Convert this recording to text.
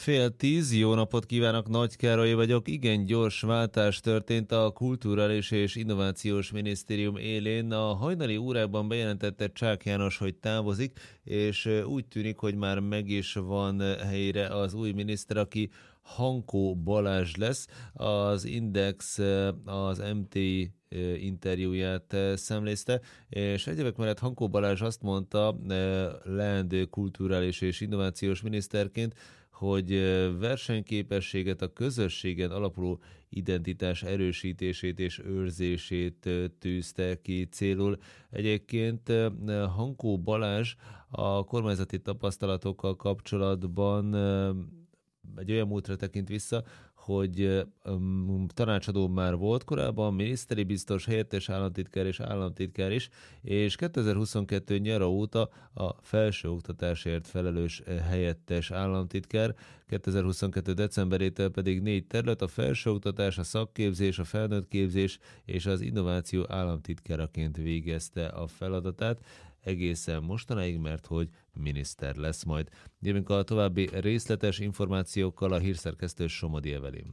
9:30, jó napot kívánok, Nagy Károly vagyok. Igen, gyors váltás történt a Kulturális és Innovációs Minisztérium élén. A hajnali órákban bejelentette Csák János, hogy távozik, és úgy tűnik, hogy már meg is van helyére az új miniszter, aki Hankó Balázs lesz. Az Index az MTI interjúját szemlézte, és egyebek mellett Hankó Balázs azt mondta leendő kulturális és innovációs miniszterként, hogy versenyképességet, a közösségen alapuló identitás erősítését és őrzését tűzte ki célul. Egyébként Hankó Balázs a kormányzati tapasztalatokkal kapcsolatban egy olyan múltra tekint vissza, hogy tanácsadó már volt korábban, miniszteri biztos, helyettes államtitkár és államtitkár is, és 2022 nyara óta a felsőoktatásért felelős helyettes államtitkár, 2022 decemberétől pedig 4 terület, a felsőoktatás, a szakképzés, a felnőttképzés és az innováció államtitkáraként végezte a feladatát, egészen mostanáig, mert hogy miniszter lesz majd. Jövünk a további részletes információkkal a hírszerkesztő Somodi Evelyn.